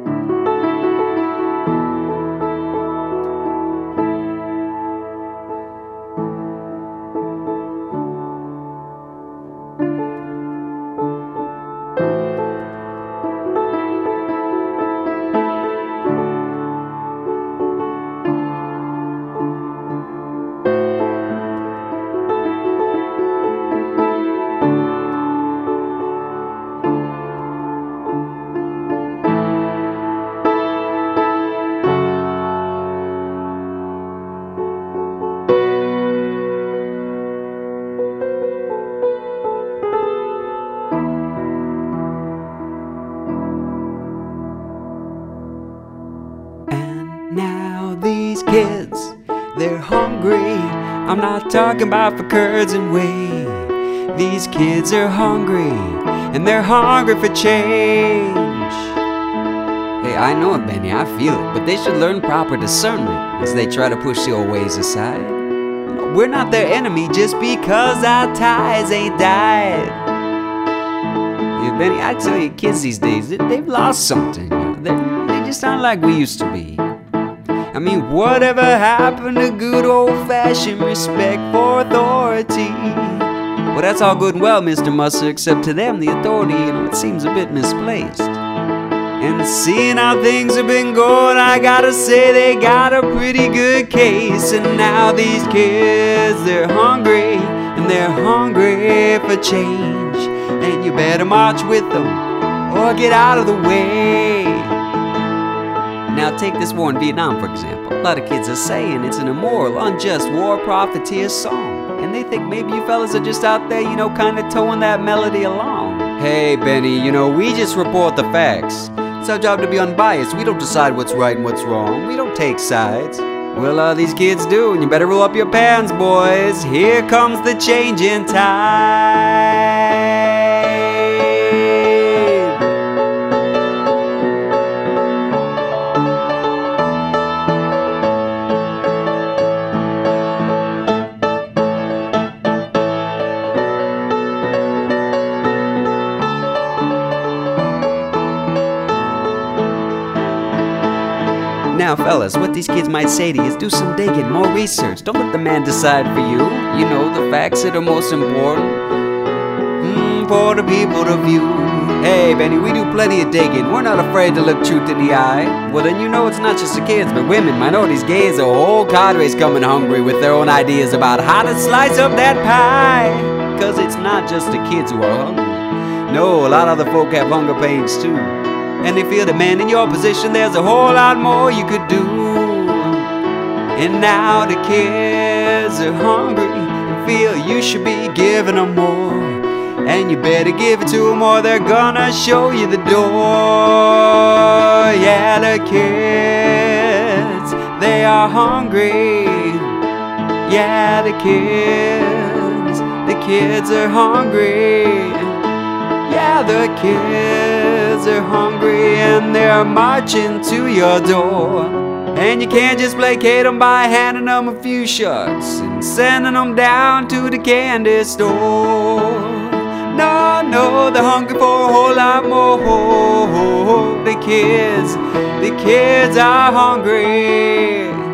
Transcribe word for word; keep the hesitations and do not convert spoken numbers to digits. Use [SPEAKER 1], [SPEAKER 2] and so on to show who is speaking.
[SPEAKER 1] Now these kids, they're hungry. I'm not talking about for curds and whey. These kids are hungry, and they're hungry for change. Hey, I know it, Benny, I feel it, but they should learn proper discernment as they try to push the old ways aside. We're not their enemy just because our ties ain't died. Yeah, Benny, I tell you, kids these days, they've lost something. They, they just aren't like we used to be. I mean, whatever happened to good old-fashioned respect for authority? Well, that's all good and well, Mister Musser, except to them the authority, you know, it seems a bit misplaced. And seeing how things have been going, I gotta say they got a pretty good case. And now these kids, they're hungry, and they're hungry for change. And you better march with them, or get out of the way. Now take this war in Vietnam, for example. A lot of kids are saying it's an immoral, unjust war profiteer song. And they think maybe you fellas are just out there, you know, kind of towing that melody along. Hey, Benny, you know, we just report the facts. It's our job to be unbiased. We don't decide what's right and what's wrong. We don't take sides. Well, uh, these kids do, and you better roll up your pants, boys. Here comes the changing tide. Now, fellas, what these kids might say to you is do some digging, more research. Don't let the man decide for you. You know, the facts that are most important mm, for the people to view. Hey, Benny, we do plenty of digging. We're not afraid to look truth in the eye. Well, then you know it's not just the kids, but women, minorities, gays, or whole cadres coming hungry with their own ideas about how to slice up that pie. Cause it's not just the kids who are hungry. No, a lot of other folk have hunger pains too. And they feel that, man, in your position there's a whole lot more you could do. And now the kids are hungry and feel you should be giving them more. And you better give it to them or they're gonna show you the door. Yeah, the kids, they are hungry. Yeah, the kids, the kids are hungry. Yeah, the kids are hungry and they're marching to your door. And you can't just placate them by handing them a few shucks and sending them down to the candy store. No, no, they're hungry for a whole lot more. The kids, the kids are hungry.